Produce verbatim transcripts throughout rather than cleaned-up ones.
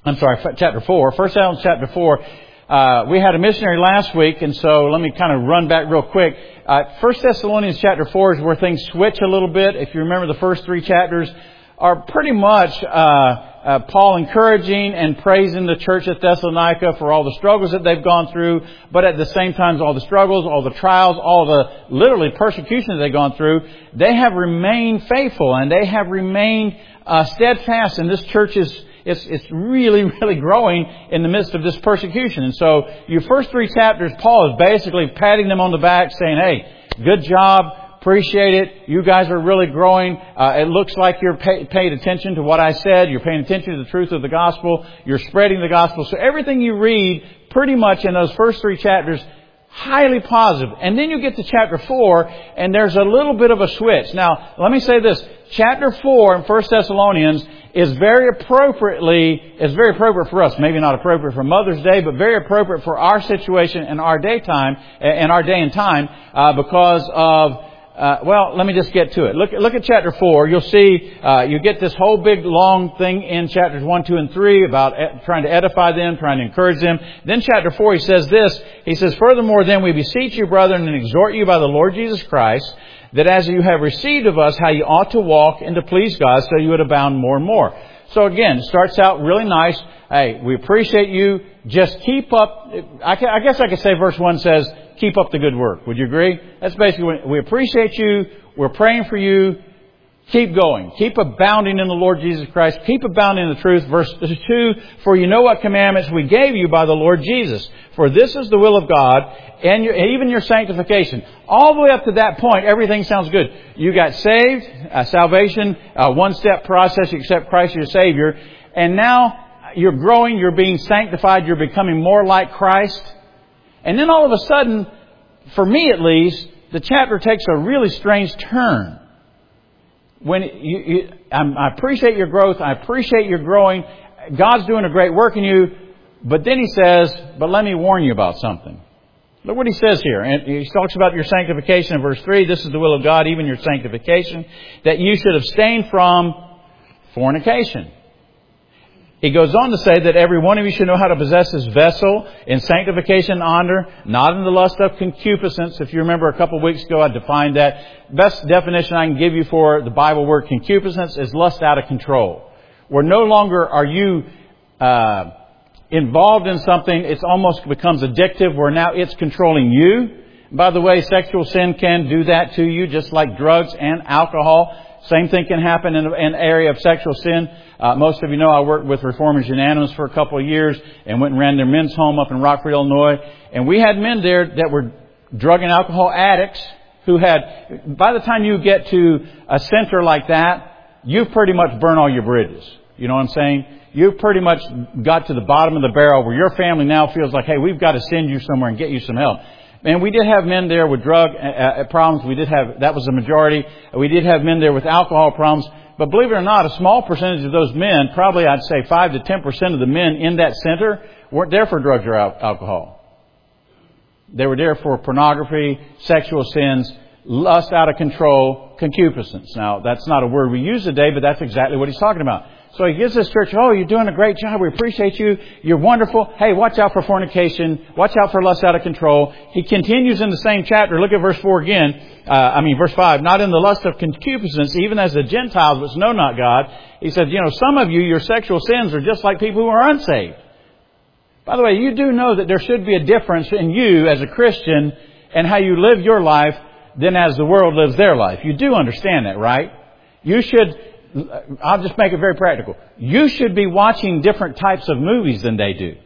I'm sorry, chapter four. First Thessalonians chapter four. Uh, we had a missionary last week, and so let me kind of run back real quick. Uh, First Thessalonians chapter four is where things switch a little bit. If you remember, the first three chapters are pretty much uh, uh, Paul encouraging and praising the church at Thessalonica for all the struggles that they've gone through, but at the same time, all the struggles, all the trials, all the literally persecutions they've gone through, they have remained faithful and they have remained uh, steadfast. And this church is It's, it's really, really growing in the midst of this persecution. And so your first three chapters, Paul is basically patting them on the back saying, hey, good job, appreciate it. You guys are really growing. Uh, it looks like you're pay, paid attention to what I said. You're paying attention to the truth of the gospel. You're spreading the gospel. So everything you read pretty much in those first three chapters, highly positive. And then you get to chapter four and there's a little bit of a switch. Now, let me say this. Chapter four in First Thessalonians is very appropriately, is very appropriate for us. Maybe not appropriate for Mother's Day, but very appropriate for our situation and our daytime, and our day and time, uh, because of, uh, well, let me just get to it. Look, look at chapter four. You'll see, uh, you get this whole big long thing in chapters one, two, and three about ed- trying to edify them, trying to encourage them. Then chapter four, he says this. He says, furthermore, then we beseech you, brethren, and exhort you by the Lord Jesus Christ, that as you have received of us how you ought to walk and to please God, so you would abound more and more. So again, it starts out really nice. Hey, we appreciate you. Just keep up. I, can, I guess I could say verse one says, keep up the good work. Would you agree? That's basically what we appreciate you. We're praying for you. Keep going. Keep abounding in the Lord Jesus Christ. Keep abounding in the truth. Verse two, for you know what commandments we gave you by the Lord Jesus. For this is the will of God, and your, even your sanctification. All the way up to that point, everything sounds good. You got saved, uh, salvation, uh, one-step process. You accept Christ as your Savior. And now you're growing, you're being sanctified, you're becoming more like Christ. And then all of a sudden, for me at least, the chapter takes a really strange turn. When you, you, I appreciate your growth, I appreciate your growing. God's doing a great work in you. But then he says, but let me warn you about something. Look what he says here. And he talks about your sanctification in verse three. This is the will of God, even your sanctification, that you should abstain from fornication. He goes on to say that every one of you should know how to possess his vessel in sanctification and honor, not in the lust of concupiscence. If you remember a couple of weeks ago, I defined that. Best definition I can give you for the Bible word concupiscence is lust out of control. Where no longer are you uh involved in something, it almost becomes addictive, where now it's controlling you. By the way, sexual sin can do that to you, just like drugs and alcohol. Same thing can happen in an area of sexual sin. Uh, most of you know I worked with Reformers Unanimous for a couple of years and went and ran their men's home up in Rockford, Illinois. And we had men there that were drug and alcohol addicts who had, by the time you get to a center like that, you've pretty much burned all your bridges. You know what I'm saying? You've pretty much got to the bottom of the barrel where your family now feels like, hey, we've got to send you somewhere and get you some help. And we did have men there with drug uh, problems. We did have, that was the majority. We did have men there with alcohol problems. But believe it or not, a small percentage of those men, probably I'd say five to ten percent of the men in that center weren't there for drugs or al- alcohol. They were there for pornography, sexual sins, lust out of control, concupiscence. Now, that's not a word we use today, but that's exactly what he's talking about. So he gives this church, oh, you're doing a great job. We appreciate you. You're wonderful. Hey, watch out for fornication. Watch out for lust out of control. He continues in the same chapter. Look at verse four again. Uh, I mean, verse five. Not in the lust of concupiscence, even as the Gentiles which know not God. He said, you know, some of you, your sexual sins are just like people who are unsaved. By the way, you do know that there should be a difference in you as a Christian and how you live your life than as the world lives their life. You do understand that, right? You should... I'll just make it very practical. You should be watching different types of movies than they do.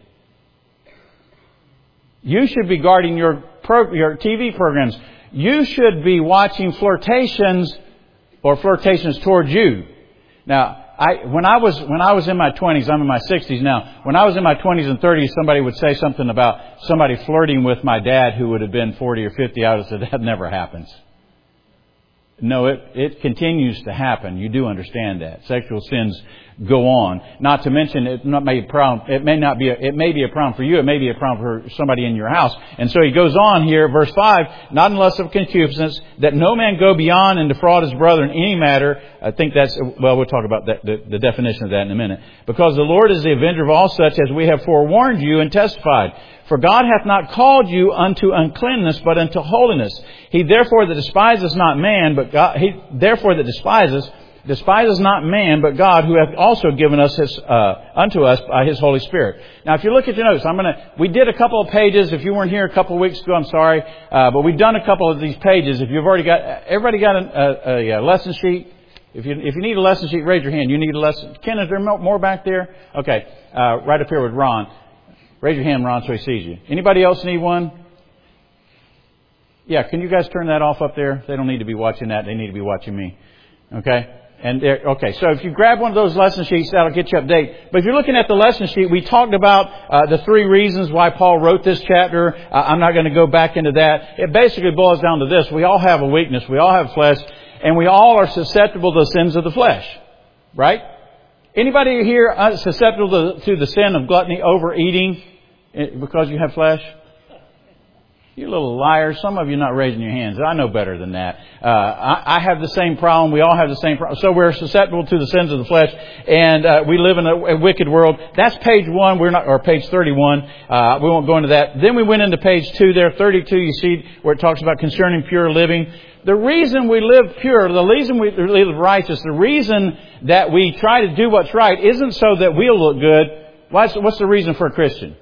You should be guarding your pro, your T V programs. You should be watching flirtations or flirtations towards you. Now, I, when I was, when I was in my twenties, I'm in my sixties now. When I was in my twenties and thirties, somebody would say something about somebody flirting with my dad who would have been forty or fifty. I would have said, that never happens. No, it, it continues to happen. You do understand that. Sexual sins go on. Not to mention, it not may be a problem. It may not be. A, it may be a problem for you. It may be a problem for somebody in your house. And so he goes on here, verse five. Not unless of concupiscence, that no man go beyond and defraud his brother in any matter. I think that's well. We'll talk about that, the, the definition of that in a minute. Because the Lord is the avenger of all such, as we have forewarned you and testified. For God hath not called you unto uncleanness, but unto holiness. He therefore that despises not man, but God. He therefore that despises. Despises not man, but God, who hath also given us his, uh, unto us by His Holy Spirit. Now, if you look at your notes, I'm gonna, we did a couple of pages. If you weren't here a couple of weeks ago, I'm sorry. Uh, but we've done a couple of these pages. If you've already got, everybody got a, a, a lesson sheet? If you, if you need a lesson sheet, raise your hand. You need a lesson. Ken, is there more back there? Okay. Uh, right up here with Ron. Raise your hand, Ron, so he sees you. Anybody else need one? Yeah, can you guys turn that off up there? They don't need to be watching that. They need to be watching me. Okay? And there, okay, so if you grab one of those lesson sheets, that'll get you up to date. But if you're looking at the lesson sheet, we talked about uh, the three reasons why Paul wrote this chapter. Uh, I'm not going to go back into that. It basically boils down to this. We all have a weakness. We all have flesh. And we all are susceptible to the sins of the flesh. Right? Anybody here uh, susceptible to, to the sin of gluttony, overeating, because you have flesh? You little liars. Some of you are not raising your hands. I know better than that. Uh, I, I have the same problem. We all have the same problem. So we're susceptible to the sins of the flesh. And uh, we live in a, a wicked world. That's page one. We're not, or page thirty-one. Uh, we won't go into that. Then we went into page two there. thirty-two, you see where it talks about concerning pure living. The reason we live pure, the reason we live righteous, the reason that we try to do what's right isn't so that we'll look good. What's, what's the reason for a Christian?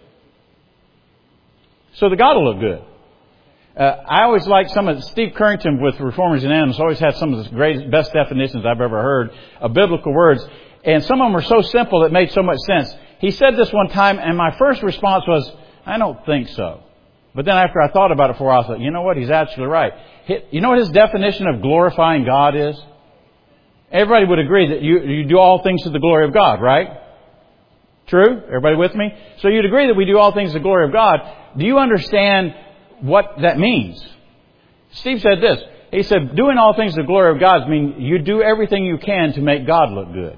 So that God will look good. Uh, I always like some of Steve Currington with Reformers Unanimous always had some of the greatest, best definitions I've ever heard of biblical words. And some of them were so simple it made so much sense. He said this one time, and my first response was, I don't think so. But then after I thought about it for a while, I thought, you know what? He's absolutely right. You know what his definition of glorifying God is? Everybody would agree that you, you do all things to the glory of God, right? True? Everybody with me? So you'd agree that we do all things to the glory of God. Do you understand what that means? Steve said this. He said, doing all things to the glory of God means you do everything you can to make God look good.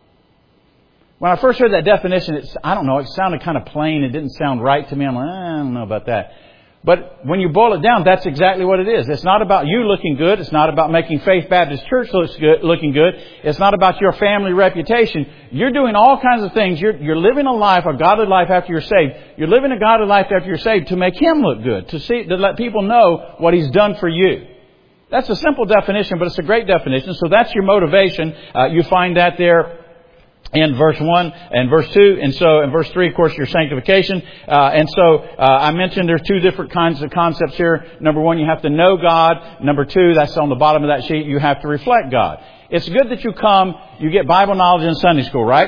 When I first heard that definition, it's, I don't know, it sounded kind of plain. It didn't sound right to me. I'm like, I don't know about that. But when you boil it down, that's exactly what it is. It's not about you looking good. It's not about making Faith Baptist Church looks good, looking good. It's not about your family reputation. You're doing all kinds of things. You're, you're living a life, a godly life after you're saved. You're living a godly life after you're saved to make Him look good, to see, to let people know what He's done for you. That's a simple definition, but it's a great definition. So that's your motivation. Uh, you find that there in verse one and verse two. And so in verse three, of course, your sanctification. Uh, and so uh, I mentioned there's two different kinds of concepts here. Number one, you have to know God. Number two, that's on the bottom of that sheet, you have to reflect God. It's good that you come, you get Bible knowledge in Sunday school, right?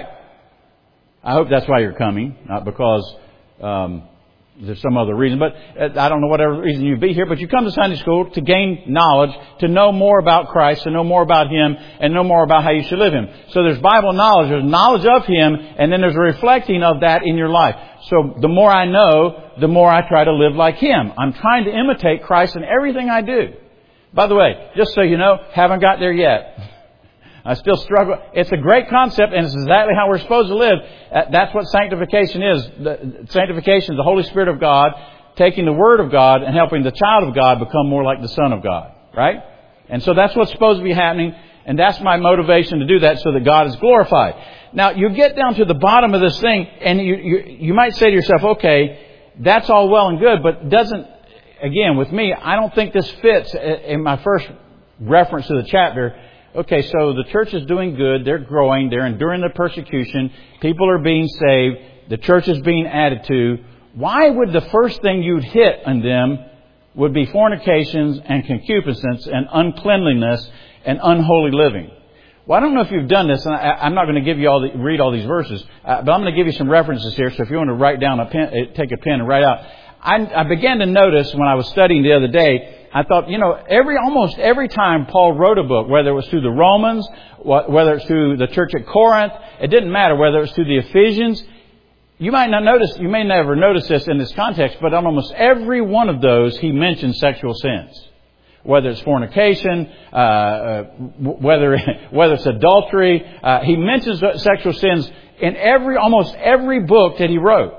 I hope that's why you're coming, not because um, there's some other reason. But I don't know whatever reason you'd be here. But you come to Sunday school to gain knowledge, to know more about Christ, to know more about Him, and know more about how you should live Him. So there's Bible knowledge, there's knowledge of Him, and then there's a reflecting of that in your life. So the more I know, the more I try to live like Him. I'm trying to imitate Christ in everything I do. By the way, just so you know, haven't got there yet. I still struggle. It's a great concept, and it's exactly how we're supposed to live. That's what sanctification is. The, sanctification is the Holy Spirit of God taking the Word of God and helping the child of God become more like the Son of God. Right? And so that's what's supposed to be happening, and that's my motivation to do that so that God is glorified. Now, you get down to the bottom of this thing, and you, you, you might say to yourself, okay, that's all well and good, but doesn't, again, with me, I don't think this fits in my first reference to the chapter. Okay, so the church is doing good. They're growing. They're enduring the persecution. People are being saved. The church is being added to. Why would the first thing you'd hit on them would be fornications and concupiscence and uncleanliness and unholy living? Well, I don't know if you've done this, and I, I'm not going to give you all the, read all these verses, uh, but I'm going to give you some references here. So if you want to write down a pen, take a pen and write out. I, I began to notice when I was studying the other day, I thought, you know, every almost every time Paul wrote a book, whether it was to the Romans, whether it's to the church at Corinth, it didn't matter whether it was to the Ephesians. You might not notice, you may never notice this in this context, but on almost every one of those, he mentions sexual sins. whether it's fornication, uh, uh, whether whether it's adultery. Uh, he mentions sexual sins in every almost every book that he wrote.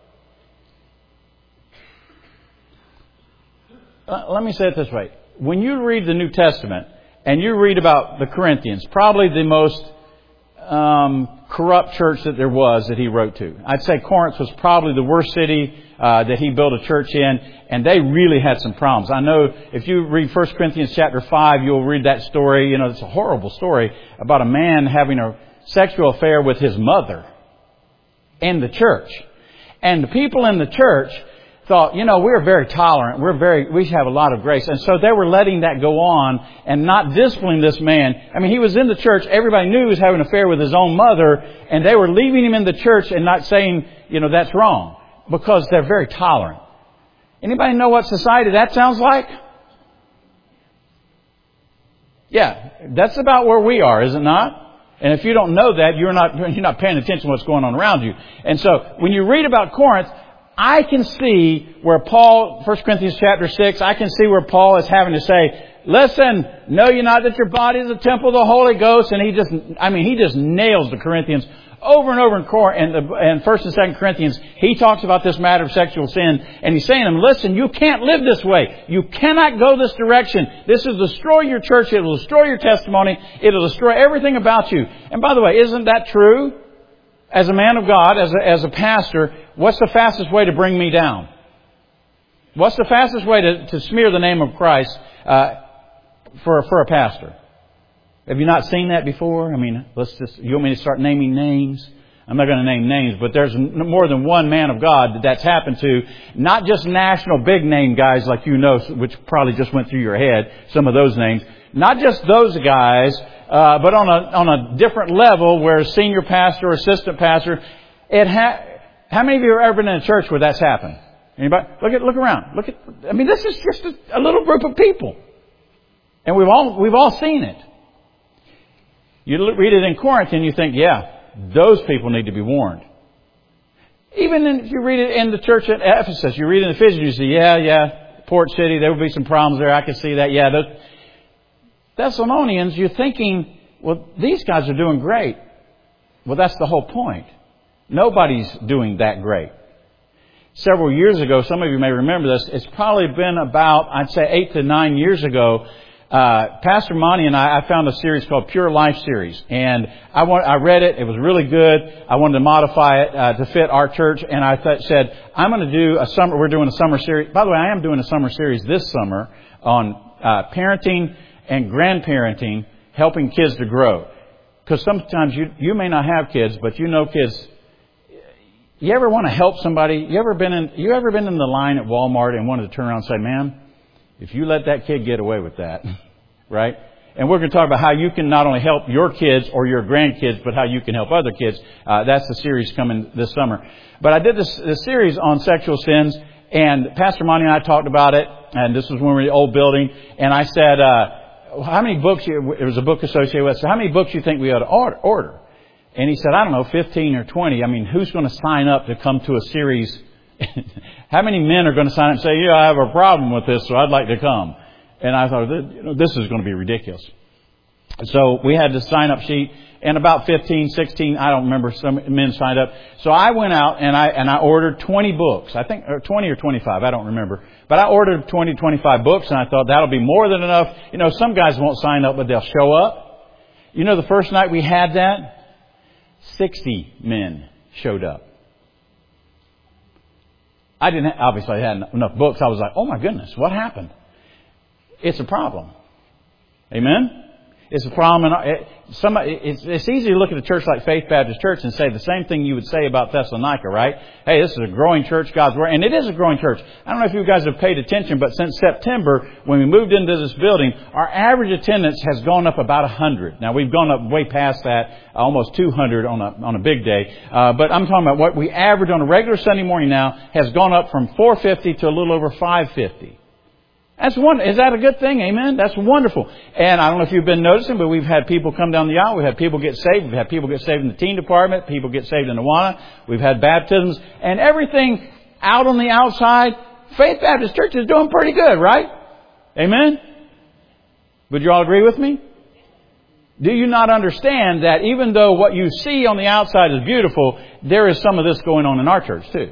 Uh, let me say it this way. When you read the New Testament and you read about the Corinthians, probably the most um, corrupt church that there was that he wrote to. I'd say Corinth was probably the worst city uh, that he built a church in, and they really had some problems. I know if you read First Corinthians chapter five, you'll read that story. You know, it's a horrible story about a man having a sexual affair with his mother in the church. And the people in the church thought, you know, we're very tolerant. We're very, we have a lot of grace. And so they were letting that go on and not disciplining this man. I mean, he was in the church. Everybody knew he was having an affair with his own mother, and they were leaving him in the church and not saying, you know, that's wrong, because they're very tolerant. Anybody know what society that sounds like? Yeah, that's about where we are, is it not? And if you don't know that, you're not, you're not paying attention to what's going on around you. And so when you read about Corinth, I can see where Paul, First Corinthians chapter six, I can see where Paul is having to say, listen, know you not that your body is a temple of the Holy Ghost? And he just, I mean, he just nails the Corinthians over and over in Corinth, and, and First and Second Corinthians. He talks about this matter of sexual sin, and he's saying to them, listen, you can't live this way. You cannot go this direction. This will destroy your church. It will destroy your testimony. It will destroy everything about you. And by the way, isn't that true? As a man of God, as a, as a pastor, what's the fastest way to bring me down? What's the fastest way to, to smear the name of Christ uh, for, for a pastor? Have you not seen that before? I mean, let's just, you want me to start naming names? I'm not going to name names, but there's more than one man of God that that's happened to. Not just national big name guys like you know, which probably just went through your head, some of those names. Not just those guys, uh, but on a on a different level where senior pastor or assistant pastor, it ha- how many of you have ever been in a church where that's happened? Anybody? Look at look around. Look at. I mean, this is just a, a little group of people, and we've all we've all seen it. You read it in Corinth and you think, yeah, those people need to be warned. Even in, if you read it in the church at Ephesus, you read it in Ephesians, you see, yeah, yeah, Port City, there will be some problems there. I can see that. Yeah, those Thessalonians, you're thinking, well, these guys are doing great. Well, that's the whole point. Nobody's doing that great. Several years ago, some of you may remember this, it's probably been about, I'd say, eight to nine years ago, uh, Pastor Monty and I, I found a series called Pure Life Series. And I want, I read it. It was really good. I wanted to modify it uh, to fit our church. And I th- said, I'm going to do a summer, we're doing a summer series. By the way, I am doing a summer series this summer on uh, parenting and grandparenting, helping kids to grow. Because sometimes you, you may not have kids, but you know kids. You ever want to help somebody? You ever been in, you ever been in the line at Walmart and wanted to turn around and say, ma'am, if you let that kid get away with that, right? And we're going to talk about how you can not only help your kids or your grandkids, but how you can help other kids. Uh, that's the series coming this summer. But I did this, this series on sexual sins, and Pastor Monty and I talked about it, and this was when we were in the old building, and I said, uh, how many books, you, there was a book associated with it, so how many books do you think we ought to order? And he said, I don't know, fifteen or twenty. I mean, who's going to sign up to come to a series? How many men are going to sign up and say, yeah, I have a problem with this, so I'd like to come? And I thought, you know, this is going to be ridiculous. So we had the sign-up sheet, and about fifteen, sixteen, I don't remember, some men signed up. So I went out and I and I ordered twenty books. I think or twenty or twenty-five, I don't remember. But I ordered twenty, twenty-five books, and I thought that'll be more than enough. You know, some guys won't sign up, but they'll show up. You know, the first night we had that, sixty men showed up. I didn't, obviously I had enough books. I was like, oh my goodness, what happened? It's a problem. Amen? It's a problem. And it, somebody, it's, it's easy to look at a church like Faith Baptist Church and say the same thing you would say about Thessalonica, right? Hey, this is a growing church, God's Word. And it is a growing church. I don't know if you guys have paid attention, but since September, when we moved into this building, our average attendance has gone up about one hundred. Now, we've gone up way past that, almost two hundred on a, on a big day. Uh, but I'm talking about what we average on a regular Sunday morning now has gone up from four fifty to a little over five fifty. That's one. Is that a good thing? Amen. That's wonderful. And I don't know if you've been noticing, but we've had people come down the aisle. We've had people get saved. We've had people get saved in the teen department. People get saved in Awana. We've had baptisms and everything out on the outside. Faith Baptist Church is doing pretty good, right? Amen. Would you all agree with me? Do you not understand that even though what you see on the outside is beautiful, there is some of this going on in our church too?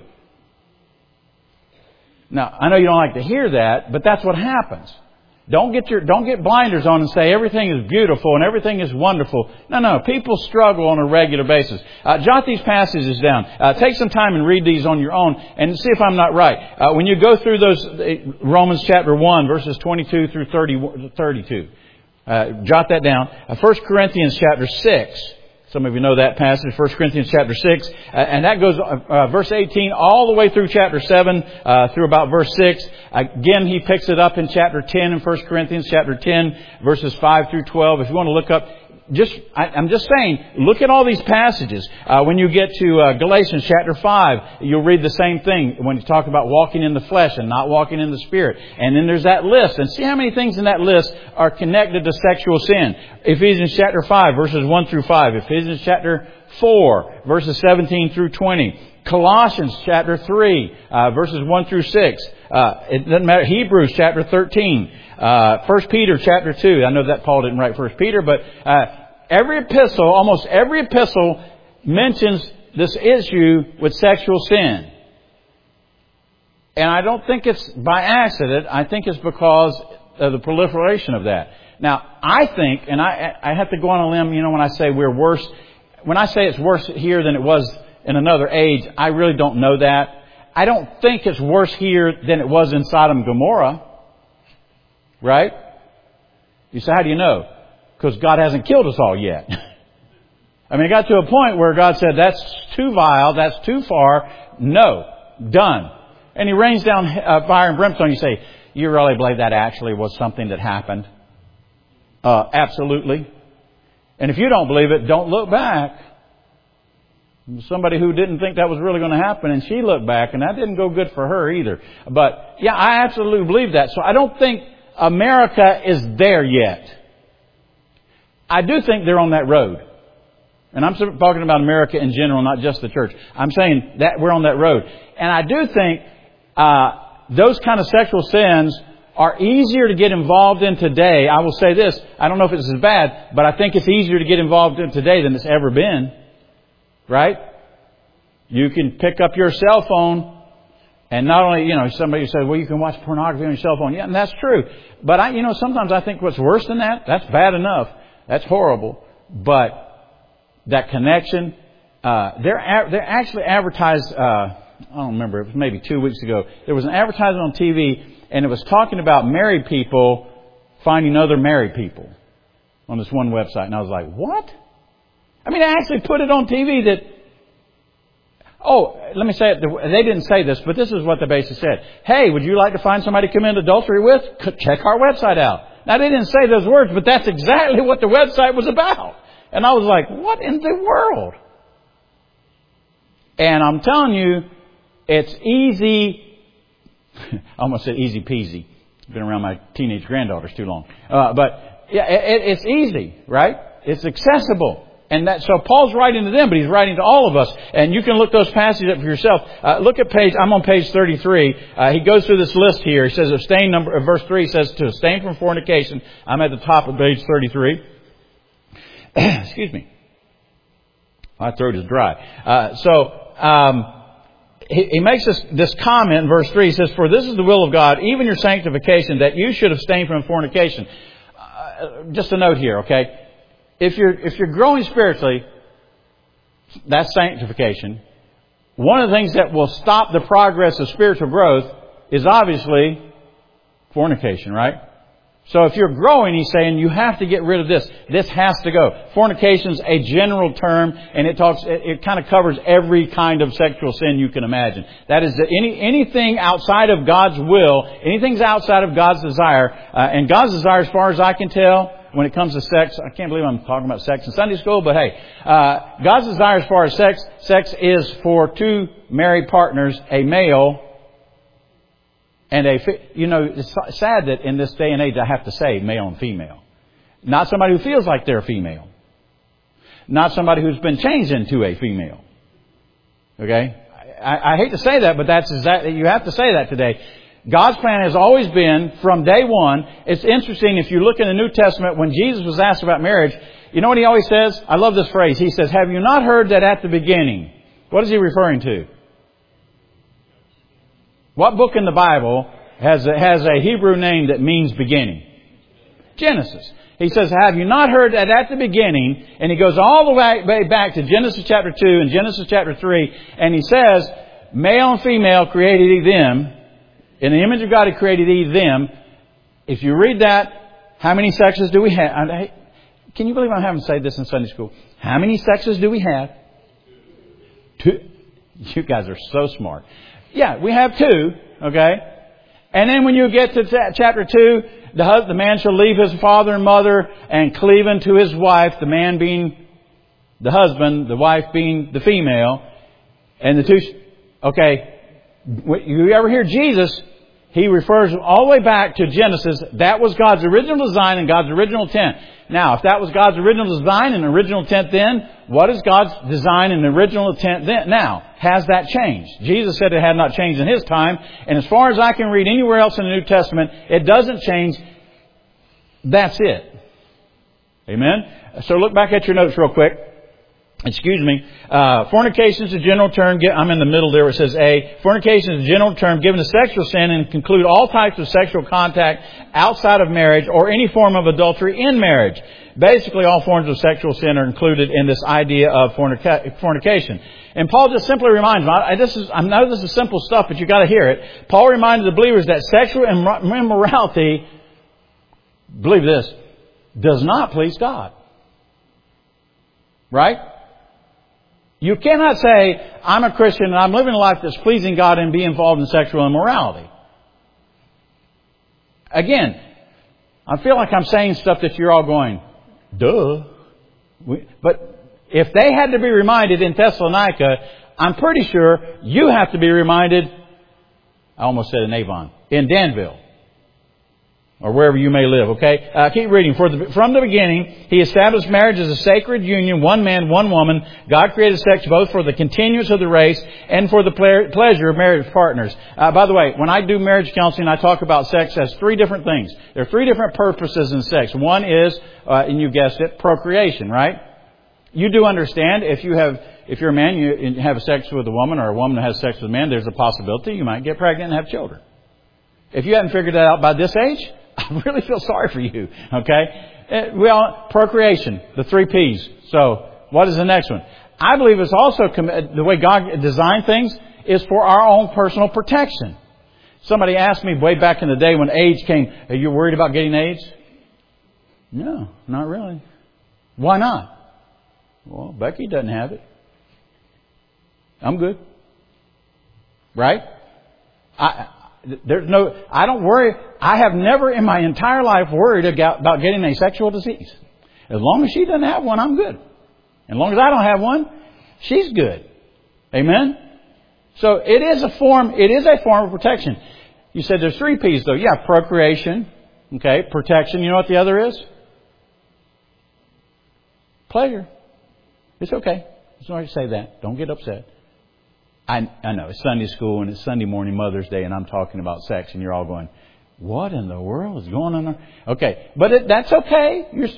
Now, I know you don't like to hear that, but that's what happens. Don't get your, don't get blinders on and say everything is beautiful and everything is wonderful. No, no. People struggle on a regular basis. Uh, jot these passages down. Uh, take some time and read these on your own and see if I'm not right. Uh, when you go through those, uh, Romans chapter one, verses twenty-two through thirty, thirty-two. Uh, jot that down. Uh, First Corinthians chapter six. Some of you know that passage, First Corinthians chapter six. Uh, and that goes, uh, uh, verse eighteen, all the way through chapter seven, uh, through about verse six. Again, he picks it up in chapter ten in First Corinthians chapter ten, verses five through twelve. If you want to look up, just, I, I'm just saying, look at all these passages. Uh, when you get to uh, Galatians chapter five, you'll read the same thing when you talk about walking in the flesh and not walking in the Spirit. And then there's that list. And see how many things in that list are connected to sexual sin. Ephesians chapter five, verses one through five. Ephesians chapter four, verses seventeen through twenty. Colossians chapter three, uh, verses one through six. Uh, it doesn't matter. Hebrews chapter thirteen. Uh, First Peter chapter two. I know that Paul didn't write First Peter, but, uh, every epistle, almost every epistle mentions this issue with sexual sin. And I don't think it's by accident. I think it's because of the proliferation of that. Now, I think, and I, I have to go on a limb, you know, when I say we're worse, when I say it's worse here than it was in another age, I really don't know that. I don't think it's worse here than it was in Sodom and Gomorrah. Right? You say, how do you know? Because God hasn't killed us all yet. I mean, it got to a point where God said, that's too vile, that's too far. No. Done. And He rains down uh, fire and brimstone. You say, you really believe that actually was something that happened? Uh, absolutely. And if you don't believe it, don't look back. Somebody who didn't think that was really going to happen, and she looked back, and that didn't go good for her either. But, yeah, I absolutely believe that. So I don't think America is there yet. I do think they're on that road. And I'm talking about America in general, not just the church. I'm saying that we're on that road. And I do think uh, those kind of sexual sins are easier to get involved in today. I will say this. I don't know if it's as bad, but I think it's easier to get involved in today than it's ever been. Right? You can pick up your cell phone. And not only, you know, somebody says, well, you can watch pornography on your cell phone. Yeah, and that's true. But, I, you know, sometimes I think what's worse than that, that's bad enough. That's horrible. But that connection, uh, they're, they're actually advertised, uh, I don't remember, it was maybe two weeks ago. There was an advertisement on T V, and it was talking about married people finding other married people on this one website. And I was like, what? I mean, I actually put it on T V that, oh, let me say it. They didn't say this, but this is what they basically said. Hey, would you like to find somebody to commit adultery with? Check our website out. Now, they didn't say those words, but that's exactly what the website was about. And I was like, what in the world? And I'm telling you, it's easy. I almost said easy peasy. Been around my teenage granddaughters too long. Uh, but yeah, it, it's easy, right? It's accessible. And that, so Paul's writing to them, but he's writing to all of us. And you can look those passages up for yourself. Uh, look at page, I'm on page thirty-three. Uh, he goes through this list here. He says, abstain, number, uh, verse three says to abstain from fornication. I'm at the top of page thirty-three. Excuse me. My throat is dry. Uh, so, um, he, he makes this, this comment in verse three. He says, for this is the will of God, even your sanctification, that you should abstain from fornication. Uh, just a note here, okay? If you're, if you're growing spiritually, that's sanctification. One of the things that will stop the progress of spiritual growth is obviously fornication, right? So if you're growing, he's saying you have to get rid of this. This has to go. Fornication's a general term, and it talks, it, it kind of covers every kind of sexual sin you can imagine. That is that any, anything outside of God's will, anything's outside of God's desire, uh, and God's desire, as far as I can tell, when it comes to sex, I can't believe I'm talking about sex in Sunday school, but hey, uh, God's desire as far as sex, sex is for two married partners, a male and a, you know, it's sad that in this day and age I have to say male and female. Not somebody who feels like they're female. Not somebody who's been changed into a female. Okay? I, I hate to say that, but that's exactly, you have to say that today. God's plan has always been, from day one, it's interesting, if you look in the New Testament, when Jesus was asked about marriage, you know what he always says? I love this phrase. He says, have you not heard that at the beginning? What is he referring to? What book in the Bible has a, has a Hebrew name that means beginning? Genesis. He says, have you not heard that at the beginning? And he goes all the way back to Genesis chapter two and Genesis chapter three. And he says, male and female created he them. In the image of God he created he them. If you read that, how many sexes do we have? Can you believe I'm having to say this in Sunday school? How many sexes do we have? Two. You guys are so smart. Yeah, we have two. Okay. And then when you get to t- chapter two, the, hus- the man shall leave his father and mother and cleave unto his wife, the man being the husband, the wife being the female. And the two... Sh- okay. You ever hear Jesus, he refers all the way back to Genesis. That was God's original design and God's original intent. Now, if that was God's original design and original intent then, what is God's design and original intent then? Now, has that changed? Jesus said it had not changed in His time. And as far as I can read anywhere else in the New Testament, it doesn't change. That's it. Amen? So look back at your notes real quick. Excuse me. Uh, fornication is a general term. I'm in the middle there. It says A. Fornication is a general term given to sexual sin and conclude all types of sexual contact outside of marriage or any form of adultery in marriage. Basically, all forms of sexual sin are included in this idea of fornica- fornication. And Paul just simply reminds them. I, this is, I know this is simple stuff, but you got to hear it. Paul reminded the believers that sexual immorality, believe this, does not please God. Right? You cannot say, I'm a Christian and I'm living a life that's pleasing God and be involved in sexual immorality. Again, I feel like I'm saying stuff that you're all going, duh. But if they had to be reminded in Thessalonica, I'm pretty sure you have to be reminded, I almost said in Avon, in Danville. Or wherever you may live, okay? Uh, keep reading. For the, from the beginning, He established marriage as a sacred union, one man, one woman. God created sex both for the continuance of the race and for the ple- pleasure of marriage partners. Uh, by the way, when I do marriage counseling, I talk about sex as three different things. There are three different purposes in sex. One is, uh, and you guessed it, procreation, right? You do understand if you have, if you're a man, you have sex with a woman, or a woman has sex with a man, there's a possibility you might get pregnant and have children. If you haven't figured that out by this age, I really feel sorry for you. Okay? Well, procreation, the three P's. So, what is the next one? I believe it's also, the way God designed things is for our own personal protection. Somebody asked me way back in the day when AIDS came, are you worried about getting AIDS? No, not really. Why not? Well, Becky doesn't have it. I'm good. Right? I... There's no, I don't worry. I have never in my entire life worried about getting a sexual disease. As long as she doesn't have one, I'm good. As long as I don't have one, she's good. Amen? So it is a form, it is a form of protection. You said there's three P's though. Yeah, procreation. Okay, protection. You know what the other is? Pleasure. It's okay. It's all right to say that. Don't get upset. I, I know, it's Sunday school and it's Sunday morning Mother's Day and I'm talking about sex and you're all going, what in the world is going on there? Okay, but it, that's okay. You're,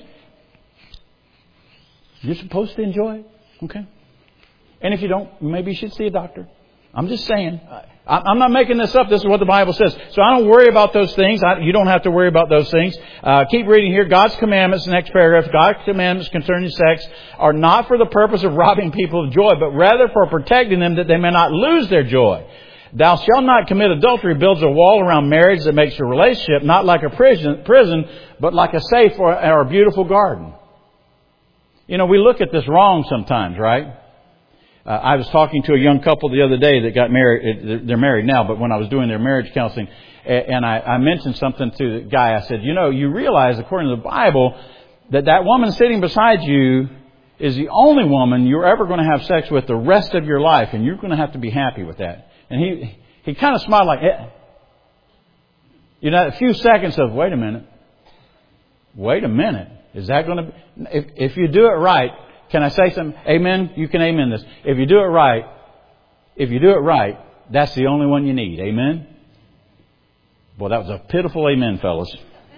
you're supposed to enjoy it. Okay? And if you don't, maybe you should see a doctor. I'm just saying. I'm not making this up. This is what the Bible says. So I don't worry about those things. I, you don't have to worry about those things. Uh, keep reading here. God's commandments, the next paragraph. God's commandments concerning sex are not for the purpose of robbing people of joy, but rather for protecting them that they may not lose their joy. Thou shalt not commit adultery builds a wall around marriage that makes your relationship not like a prison, prison but like a safe or, or a beautiful garden. You know, we look at this wrong sometimes, right? Uh, I was talking to a young couple the other day that got married. They're married now, but when I was doing their marriage counseling, and I, I mentioned something to the guy, I said, you know, you realize, according to the Bible, that that woman sitting beside you is the only woman you're ever going to have sex with the rest of your life, and you're going to have to be happy with that. And he he kind of smiled like, eh. You know, a few seconds of, wait a minute. Wait a minute. Is that going to be... If, if you do it right... Can I say something? Amen? You can amen this. If you do it right, if you do it right, that's the only one you need. Amen? Boy, that was a pitiful amen, fellas.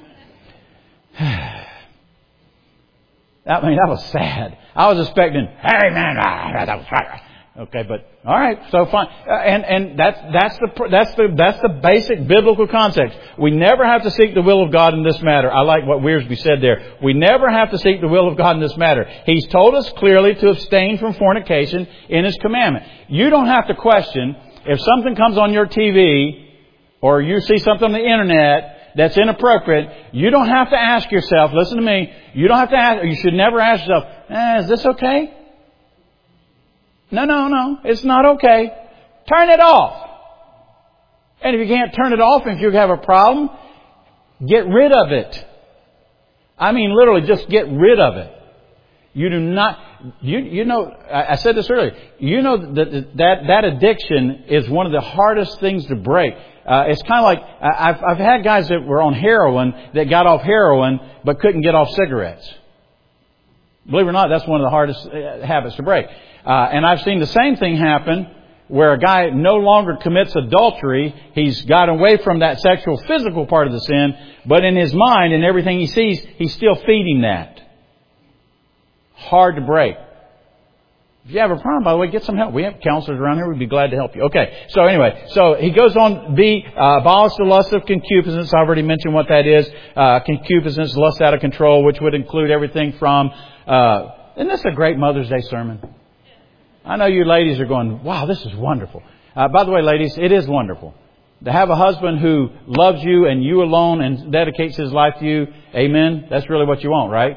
I mean, that was sad. I was expecting, hey man, that was right. Okay, but all right, so fine, uh, and and that's that's the that's the that's the basic biblical context. We never have to seek the will of God in this matter. I like what Wiersbe said there. We never have to seek the will of God in this matter. He's told us clearly to abstain from fornication in His commandment. You don't have to question if something comes on your T V or you see something on the internet that's inappropriate. You don't have to ask yourself. Listen to me. You don't have to ask. You should never ask yourself, eh, "Is this okay?" No, no, no. It's not okay. Turn it off. And if you can't turn it off, if you have a problem, get rid of it. I mean, literally, just get rid of it. You do not, you, you know, I said this earlier, you know that that, that addiction is one of the hardest things to break. Uh, it's kind of like, I've, I've had guys that were on heroin that got off heroin but couldn't get off cigarettes. Believe it or not, that's one of the hardest habits to break. Uh, and I've seen the same thing happen where a guy no longer commits adultery. He's got away from that sexual physical part of the sin, but in his mind and everything he sees, he's still feeding that. Hard to break. If you have a problem, by the way, get some help. We have counselors around here. We'd be glad to help you. Okay. So anyway, so he goes on, B, uh, abolish the lust of concupiscence. I already mentioned what that is. Uh, concupiscence, lust out of control, which would include everything from, uh, isn't this a great Mother's Day sermon? I know you ladies are going, wow, this is wonderful. Uh, by the way, ladies, it is wonderful. To have a husband who loves you and you alone and dedicates his life to you, amen, that's really what you want, right?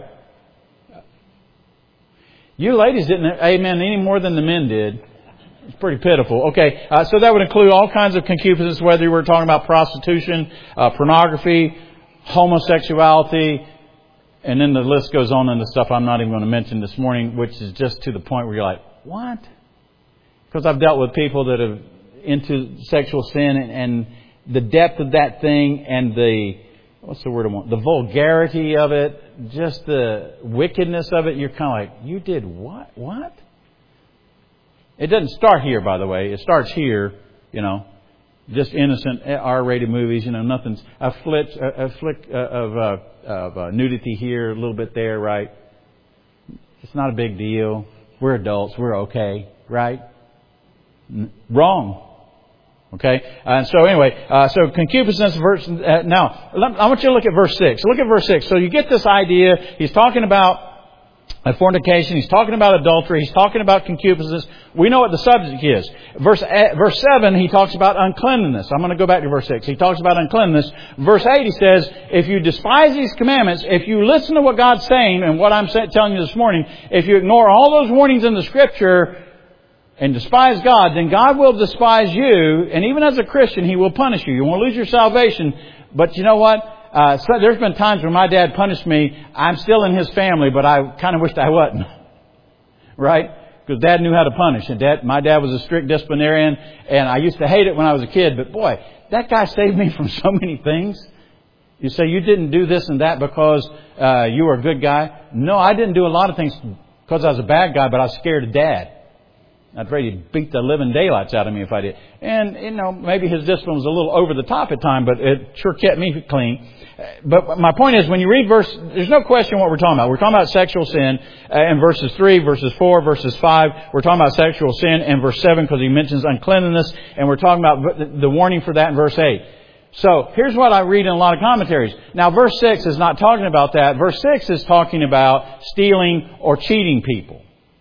You ladies didn't amen any more than the men did. It's pretty pitiful. Okay, uh, so that would include all kinds of concupiscence, whether you were talking about prostitution, uh, pornography, homosexuality, and then the list goes on into stuff I'm not even going to mention this morning, which is just to the point where you're like, what? Because I've dealt with people that are into sexual sin and, and the depth of that thing and the, what's the word I want? The vulgarity of it, just the wickedness of it. You're kind of like, you did what? What? It doesn't start here, by the way. It starts here, you know, just innocent R-rated movies, you know, nothing's a flick, a, a flick of, uh, of uh, nudity here, a little bit there, right? It's not a big deal. We're adults. We're okay, right? N- wrong. Okay? And so anyway, uh, so concupiscence, verse, uh, now, let, I want you to look at verse six. Look at verse six. So you get this idea. He's talking about uh, fornication. He's talking about adultery. He's talking about concupiscence. We know what the subject is. Verse, uh, verse seven, he talks about uncleanliness. I'm going to go back to verse six. He talks about uncleanliness. Verse eight, he says, if you despise these commandments, if you listen to what God's saying and what I'm telling you this morning, if you ignore all those warnings in the Scripture and despise God, then God will despise you. And even as a Christian, He will punish you. You won't lose your salvation. But you know what? Uh, so there's been times when my dad punished me. I'm still in his family, but I kind of wished I wasn't. Right? Because Dad knew how to punish. And Dad, my dad was a strict disciplinarian. And I used to hate it when I was a kid. But boy, that guy saved me from so many things. You say you didn't do this and that because uh, you were a good guy. No, I didn't do a lot of things because I was a bad guy, but I was scared of Dad. I was ready to beat the living daylights out of me if I did. And, you know, maybe his discipline was a little over the top at times, but it sure kept me clean. But my point is, when you read verse, there's no question what we're talking about. We're talking about sexual sin in verses three, verses four, verses five. We're talking about sexual sin in verse seven because he mentions uncleanliness. And we're talking about the warning for that in verse eight. So here's what I read in a lot of commentaries. Now, verse six is not talking about that. Verse six is talking about stealing or cheating people.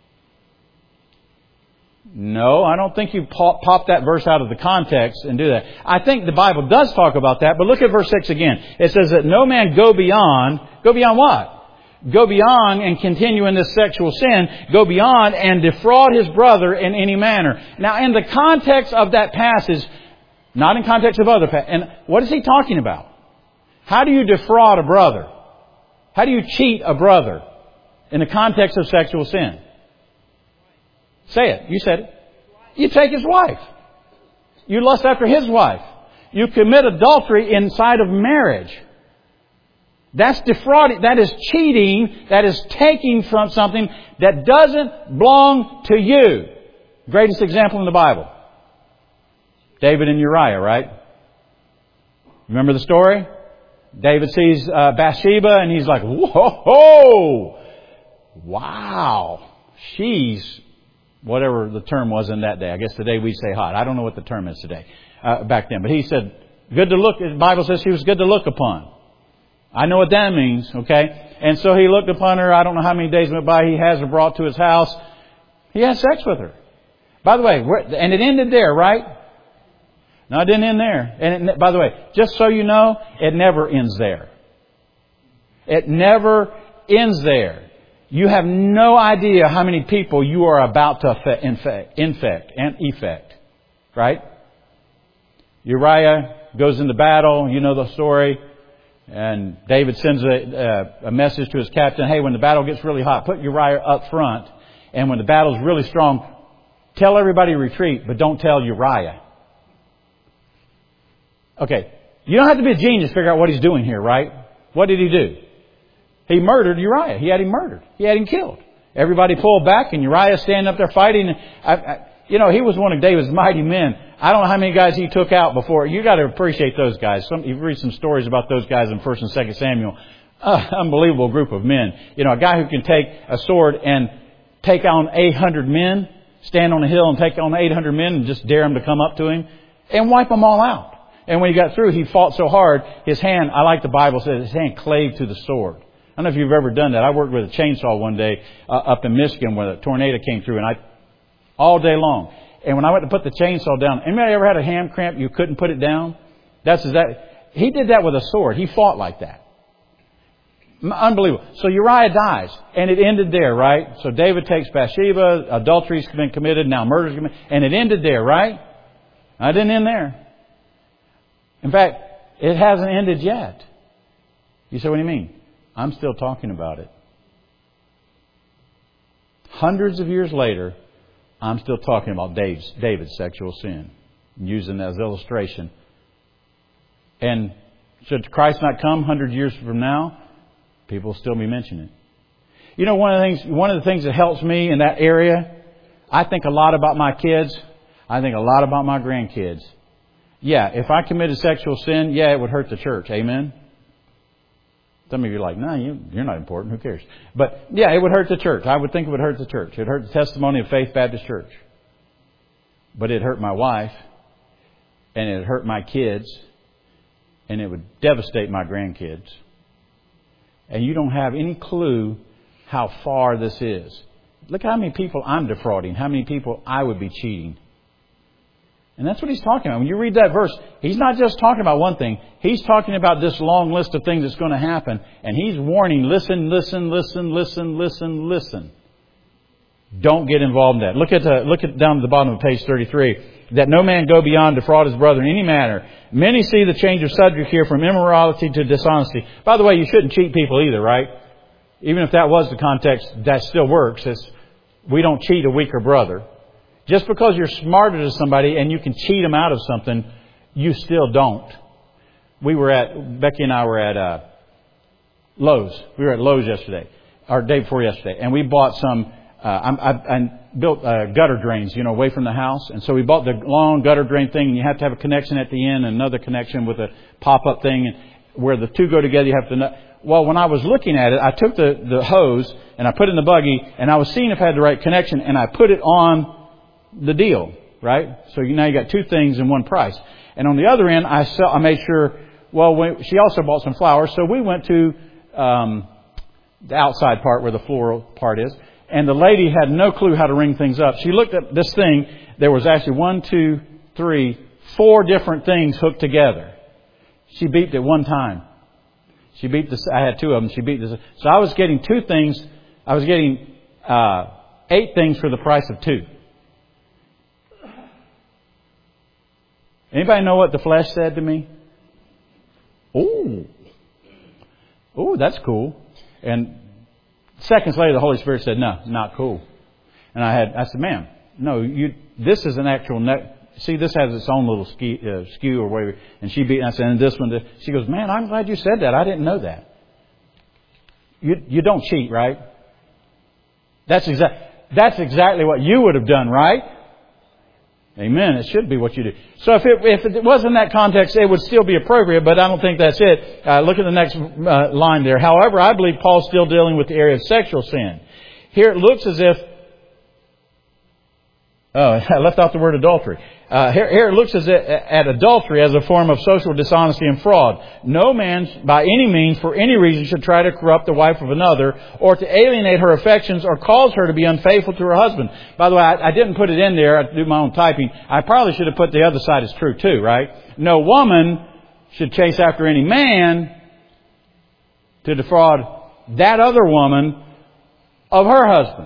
No, I don't think you pop, pop that verse out of the context and do that. I think the Bible does talk about that, but look at verse six again. It says that no man go beyond, go beyond what? Go beyond and continue in this sexual sin, go beyond and defraud his brother in any manner. Now, in the context of that passage, not in context of other passages, and what is he talking about? How do you defraud a brother? How do you cheat a brother in the context of sexual sin? Say it. You said it. You take his wife. You lust after his wife. You commit adultery inside of marriage. That's defrauding. That is cheating. That is taking from something that doesn't belong to you. Greatest example in the Bible. David and Uriah, right? Remember the story? David sees uh, Bathsheba and he's like, whoa, wow, she's, whatever the term was in that day. I guess today we say hot. I don't know what the term is today, uh, back then. But he said, good to look, the Bible says she was good to look upon. I know what that means, okay? And so he looked upon her. I don't know how many days went by. He has her brought to his house. He had sex with her. By the way, and it ended there, right? No, it didn't end there. And it, by the way, just so you know, it never ends there. It never ends there. You have no idea how many people you are about to infect, infect and effect. Right? Uriah goes into battle. You know the story. And David sends a, a, a message to his captain. Hey, when the battle gets really hot, put Uriah up front. And when the battle's really strong, tell everybody to retreat, but don't tell Uriah. Okay. You don't have to be a genius to figure out what he's doing here, right? What did he do? He murdered Uriah. He had him murdered. He had him killed. Everybody pulled back and Uriah standing up there fighting. I, I, you know, he was one of David's mighty men. I don't know how many guys he took out before. You got to appreciate those guys. Some, you read some stories about those guys in First and Second Samuel. Uh, unbelievable group of men. You know, a guy who can take a sword and take on eight hundred men, stand on a hill and take on eight hundred men and just dare them to come up to him and wipe them all out. And when he got through, he fought so hard, his hand, I like the Bible says, his hand clave to the sword. I don't know if you've ever done that. I worked with a chainsaw one day uh, up in Michigan when a tornado came through, and I, all day long. And when I went to put the chainsaw down, anybody ever had a hand cramp? You couldn't put it down? That's exactly. He did that with a sword. He fought like that. Unbelievable. So Uriah dies, and it ended there, right? So David takes Bathsheba, adultery's been committed, now murder's committed, and it ended there, right? I didn't end there. In fact, it hasn't ended yet. You say, what do you mean? I'm still talking about it. Hundreds of years later, I'm still talking about David's, David's sexual sin, using that as illustration. And should Christ not come hundred years from now, people will still be mentioning it. You know, one of the things, one of the things that helps me in that area, I think a lot about my kids. I think a lot about my grandkids. Yeah, if I committed sexual sin, yeah, it would hurt the church. Amen? Some of you are like, no, you, you're not important. Who cares? But yeah, it would hurt the church. I would think it would hurt the church. It would hurt the testimony of Faith Baptist Church. But it hurt my wife. And it hurt my kids. And it would devastate my grandkids. And you don't have any clue how far this is. Look how many people I'm defrauding. How many people I would be cheating. And that's what he's talking about. When you read that verse, he's not just talking about one thing. He's talking about this long list of things that's going to happen. And he's warning, listen, listen, listen, listen, listen, listen. Don't get involved in that. Look at the, look at down at the bottom of page thirty-three. That no man go beyond defraud his brother in any manner. Many see the change of subject here from immorality to dishonesty. By the way, you shouldn't cheat people either, right? Even if that was the context, that still works. It's, we don't cheat a weaker brother. Just because you're smarter than somebody and you can cheat them out of something, you still don't. We were at, Becky and I were at uh, Lowe's. We were at Lowe's yesterday, or day before yesterday, and we bought some, uh, I, I, I built uh, gutter drains, you know, away from the house. And so we bought the long gutter drain thing, and you have to have a connection at the end and another connection with a pop-up thing. And where the two go together, you have to know. Well, when I was looking at it, I took the, the hose and I put it in the buggy, and I was seeing if I had the right connection, and I put it on the deal, right? So you, now you got two things in one price. And on the other end, I sell, I made sure, well, we, she also bought some flowers. So we went to um, the outside part where the floral part is. And the lady had no clue how to ring things up. She looked at this thing. There was actually one, two, three, four different things hooked together. She beeped at one time. She beeped this. I had two of them. She beeped this. So I was getting two things. I was getting uh, eight things for the price of two. Anybody know what the flesh said to me? Ooh. Ooh, that's cool. And seconds later, the Holy Spirit said, no, not cool. And I had, I said, ma'am, no, you, this is an actual, ne- see, this has its own little ski, uh, skew or whatever. And she beat, and I said, and this one, this. She goes, man, I'm glad you said that. I didn't know that. You, you don't cheat, right? That's exact, that's exactly what you would have done, right? Amen. It should be what you do. So if it, if it was in that context, it would still be appropriate, but I don't think that's it. Uh, look at the next uh, line there. However, I believe Paul's still dealing with the area of sexual sin. Here it looks as if... Oh, I left out the word adultery. Uh, here, here it looks as if, at adultery as a form of social dishonesty and fraud. No man, by any means, for any reason, should try to corrupt the wife of another, or to alienate her affections, or cause her to be unfaithful to her husband. By the way, I, I didn't put it in there. I do my own typing. I probably should have put the other side as true too, right? No woman should chase after any man to defraud that other woman of her husband.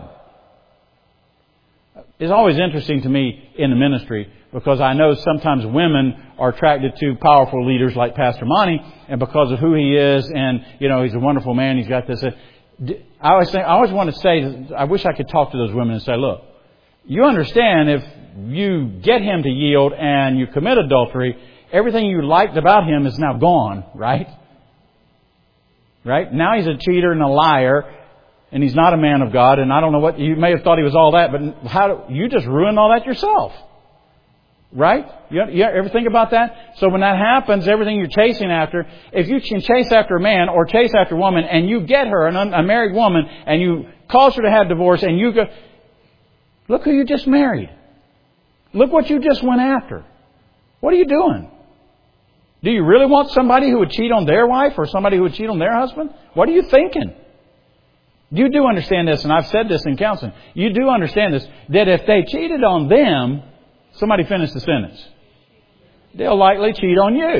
It's always interesting to me in the ministry because I know sometimes women are attracted to powerful leaders like Pastor Monty, and because of who he is, and you know he's a wonderful man. He's got this. Uh, I always think I always want to say, I wish I could talk to those women and say, look, you understand if you get him to yield and you commit adultery, everything you liked about him is now gone, right? Right? Now he's a cheater and a liar. And he's not a man of God, and I don't know what, you may have thought he was all that, but how, you just ruined all that yourself. Right? You, you ever think about that? So when that happens, everything you're chasing after, if you can chase after a man or chase after a woman, and you get her, an un, a married woman, and you cause her to have divorce, and you go, look who you just married. Look what you just went after. What are you doing? Do you really want somebody who would cheat on their wife or somebody who would cheat on their husband? What are you thinking? You do understand this, and I've said this in counseling. You do understand this, that if they cheated on them, somebody finish the sentence. They'll likely cheat on you.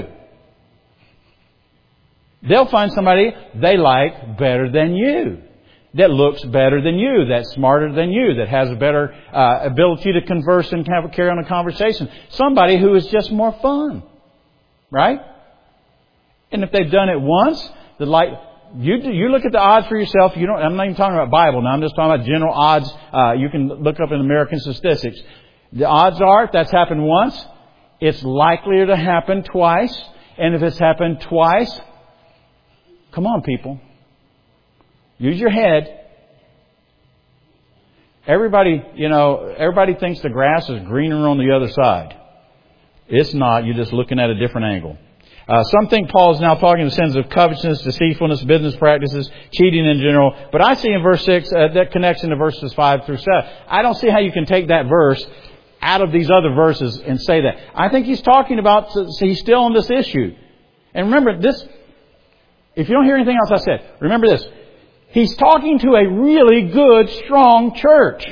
They'll find somebody they like better than you, that looks better than you, that's smarter than you, that has a better uh, ability to converse and have, carry on a conversation. Somebody who is just more fun. Right? And if they've done it once, the like... You you look at the odds for yourself. You don't. I'm not even talking about Bible now. I'm just talking about general odds. Uh, you can look up in American statistics. The odds are, if that's happened once, it's likelier to happen twice. And if it's happened twice, come on, people, use your head. Everybody, you know, everybody thinks the grass is greener on the other side. It's not. You're just looking at a different angle. Uh, some think Paul is now talking in the sense of covetousness, deceitfulness, business practices, cheating in general. But I see in verse six uh, that connection to verses five through seven. I don't see how you can take that verse out of these other verses and say that. I think he's talking about, so he's still on this issue. And remember this, if you don't hear anything else I said, remember this. He's talking to a really good, strong church.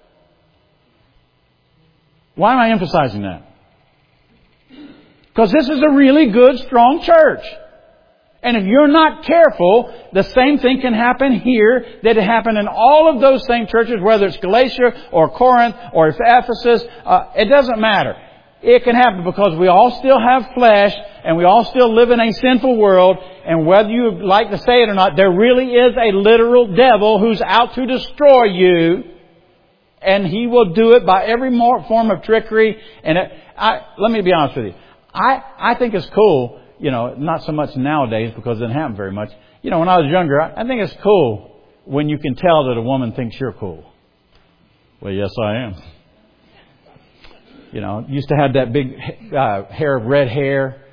Why am I emphasizing that? Because this is a really good, strong church. And if you're not careful, the same thing can happen here that it happened in all of those same churches, whether it's Galatia or Corinth or Ephesus. Uh, it doesn't matter. It can happen because we all still have flesh and we all still live in a sinful world. And whether you like to say it or not, there really is a literal devil who's out to destroy you. And he will do it by every form of trickery. And it, I, let me be honest with you. I, I think it's cool, you know, not so much nowadays because it doesn't happen very much. You know, when I was younger, I, I think it's cool when you can tell that a woman thinks you're cool. Well, yes, I am. You know, used to have that big uh, hair of red hair.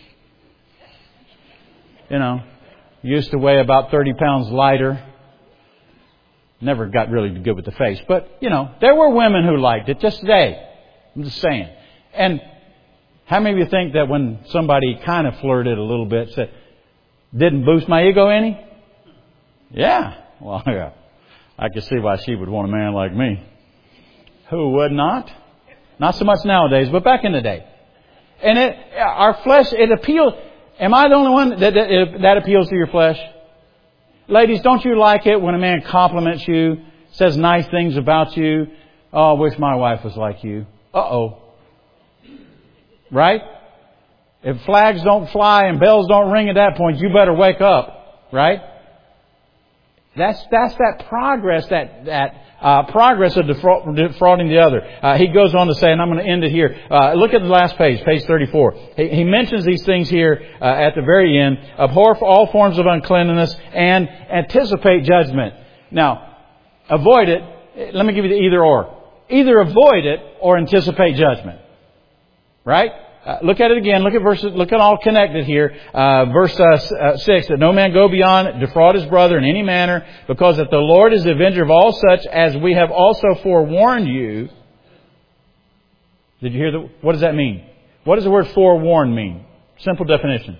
You know, used to weigh about thirty pounds lighter. Never got really good with the face. But, you know, there were women who liked it. Just today. I'm just saying. And how many of you think that when somebody kind of flirted a little bit, said, didn't boost my ego any? Yeah. Well, yeah. I can see why she would want a man like me. Who would not? Not so much nowadays, but back in the day. And it, our flesh, it appeals. Am I the only one that, that, that appeals to your flesh? Ladies, don't you like it when a man compliments you, says nice things about you? Oh, I wish my wife was like you. Uh-oh. Right? If flags don't fly and bells don't ring at that point, you better wake up. Right? That's that's that progress, that that uh, progress of defra- defrauding the other. Uh, he goes on to say, and I'm going to end it here. Uh, look at the last page, page thirty-four. He, he mentions these things here uh, at the very end. Abhor all forms of uncleanness and anticipate judgment. Now, avoid it. Let me give you the either or. either avoid it or anticipate judgment. Right? Uh, look at it again. Look at verses. Look at all connected here. Uh, verse uh, uh, six: that no man go beyond defraud his brother in any manner, because that the Lord is the avenger of all such, as we have also forewarned you. Did you hear the? What does that mean? What does the word forewarn mean? Simple definition.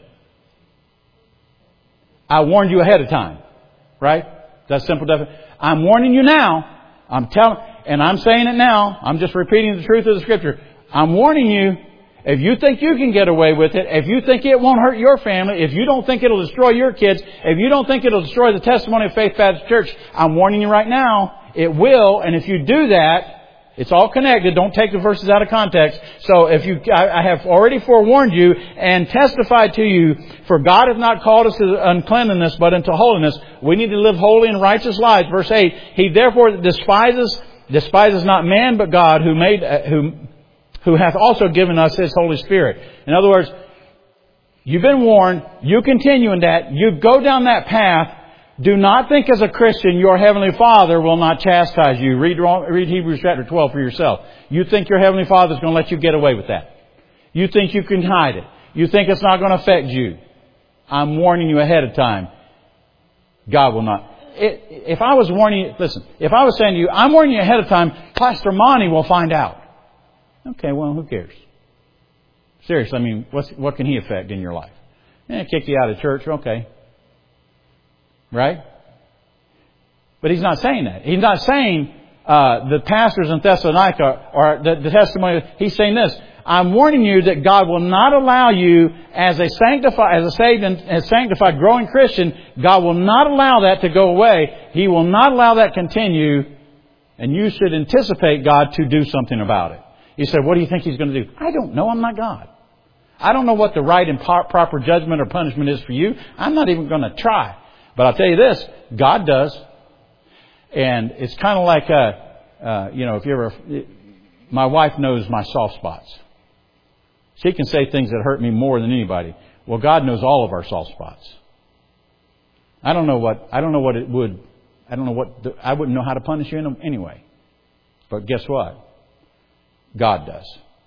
I warned you ahead of time. Right? That's simple definition. I'm warning you now. I'm telling, and I'm saying it now. I'm just repeating the truth of the Scripture. I'm warning you. If you think you can get away with it, if you think it won't hurt your family, if you don't think it'll destroy your kids, if you don't think it'll destroy the testimony of Faith Baptist Church, I'm warning you right now, it will. And if you do that, it's all connected. Don't take the verses out of context. So if you, I, I have already forewarned you and testified to you, for God hath not called us to uncleanness, but unto holiness. We need to live holy and righteous lives. Verse eight, He therefore despises, despises not man, but God, who made, uh, who, who hath also given us His Holy Spirit. In other words, you've been warned. You continue in that. You go down that path. Do not think as a Christian your Heavenly Father will not chastise you. Read, read Hebrews chapter twelve for yourself. You think your Heavenly Father is going to let you get away with that. You think you can hide it. You think it's not going to affect you. I'm warning you ahead of time. God will not. It, if I was warning you, listen, if I was saying to you, I'm warning you ahead of time, Pastor Monty will find out. Okay, well, who cares? Seriously, I mean, what's, what can he affect in your life? Eh, kick you out of church, okay. Right? But he's not saying that. He's not saying uh, the pastors in Thessalonica or the, the testimony. He's saying this. I'm warning you that God will not allow you as a sanctified, as a saved and as sanctified, growing Christian. God will not allow that to go away. He will not allow that to continue. And you should anticipate God to do something about it. You said, what do you think He's going to do? I don't know. I'm not God. I don't know what the right and proper judgment or punishment is for you. I'm not even going to try. But I'll tell you this, God does. And it's kind of like, uh, uh, you know, if you ever, my wife knows my soft spots. She can say things that hurt me more than anybody. Well, God knows all of our soft spots. I don't know what, I don't know what it would, I don't know what, the, I wouldn't know how to punish you in them anyway. But guess what? God does.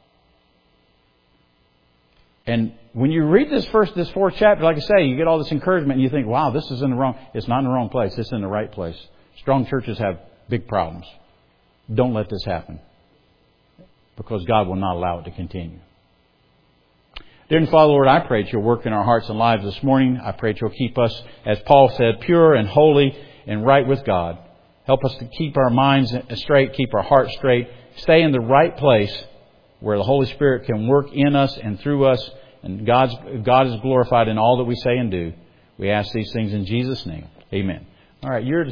And when you read this first, this fourth chapter, like I say, you get all this encouragement and you think, wow, this is in the wrong, it's not in the wrong place. It's in the right place. Strong churches have big problems. Don't let this happen. Because God will not allow it to continue. Dear Father, Lord, I pray that You'll work in our hearts and lives this morning. I pray that You'll keep us, as Paul said, pure and holy and right with God. Help us to keep our minds straight, keep our hearts straight, stay in the right place where the Holy Spirit can work in us and through us, and God's, God is glorified in all that we say and do. We ask these things in Jesus' name. Amen. All right, you're